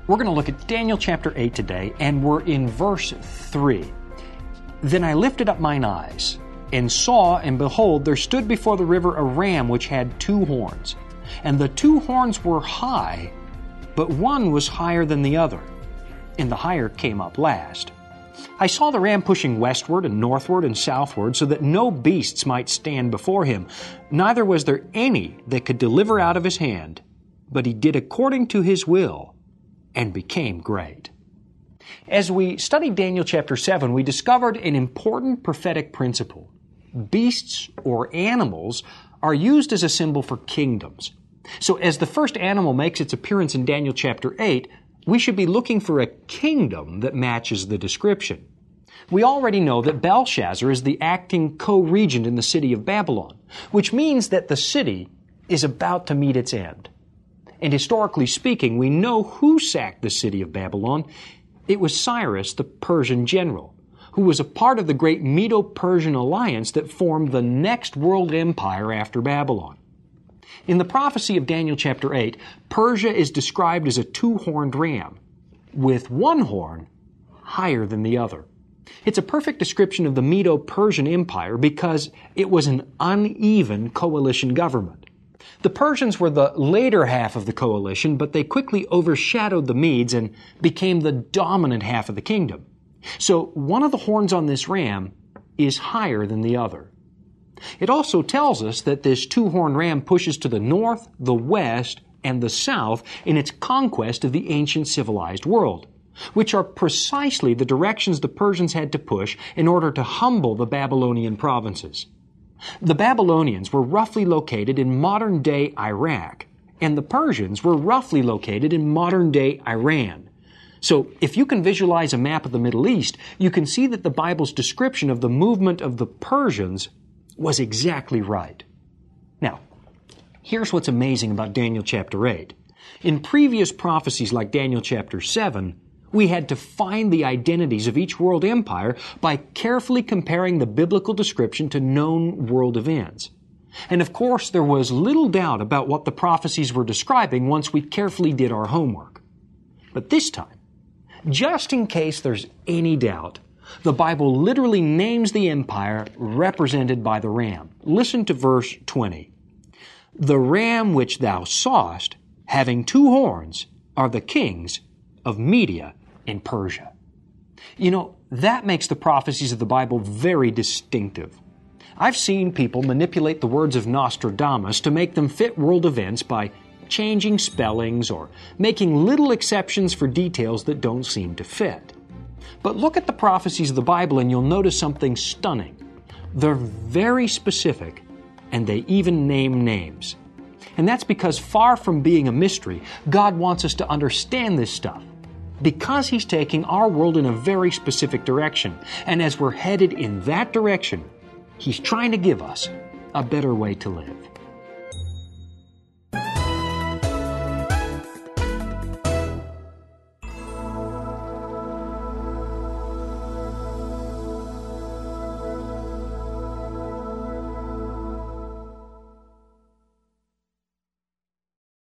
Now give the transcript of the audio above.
We're going to look at Daniel chapter 8 today, and we're in verse 3. Then I lifted up mine eyes, and saw, and behold, there stood before the river a ram which had 2 horns. And the 2 horns were high, but one was higher than the other, and the higher came up last. I saw the ram pushing westward and northward and southward, so that no beasts might stand before him, neither was there any that could deliver out of his hand. But he did according to his will, and became great. As we studied Daniel chapter 7, we discovered an important prophetic principle. Beasts or animals are used as a symbol for kingdoms. So as the first animal makes its appearance in Daniel chapter 8, we should be looking for a kingdom that matches the description. We already know that Belshazzar is the acting co-regent in the city of Babylon, which means that the city is about to meet its end. And historically speaking, we know who sacked the city of Babylon. It was Cyrus, the Persian general, who was a part of the great Medo-Persian alliance that formed the next world empire after Babylon. In the prophecy of Daniel chapter 8, Persia is described as a 2-horned ram, with one horn higher than the other. It's a perfect description of the Medo-Persian Empire because it was an uneven coalition government. The Persians were the later half of the coalition, but they quickly overshadowed the Medes and became the dominant half of the kingdom. So one of the horns on this ram is higher than the other. It also tells us that this 2-horned ram pushes to the north, the west, and the south in its conquest of the ancient civilized world, which are precisely the directions the Persians had to push in order to humble the Babylonian provinces. The Babylonians were roughly located in modern-day Iraq, and the Persians were roughly located in modern-day Iran. So, if you can visualize a map of the Middle East, you can see that the Bible's description of the movement of the Persians was exactly right. Now, here's what's amazing about Daniel chapter 8. In previous prophecies like Daniel chapter 7, we had to find the identities of each world empire by carefully comparing the biblical description to known world events. And of course, there was little doubt about what the prophecies were describing once we carefully did our homework. But this time, just in case there's any doubt, the Bible literally names the empire represented by the ram. Listen to verse 20. The ram which thou sawest, having 2 horns, are the kings of Media and Persia. You know, that makes the prophecies of the Bible very distinctive. I've seen people manipulate the words of Nostradamus to make them fit world events by changing spellings or making little exceptions for details that don't seem to fit. But look at the prophecies of the Bible and you'll notice something stunning. They're very specific, and they even name names. And that's because far from being a mystery, God wants us to understand this stuff, because He's taking our world in a very specific direction. And as we're headed in that direction, He's trying to give us a better way to live.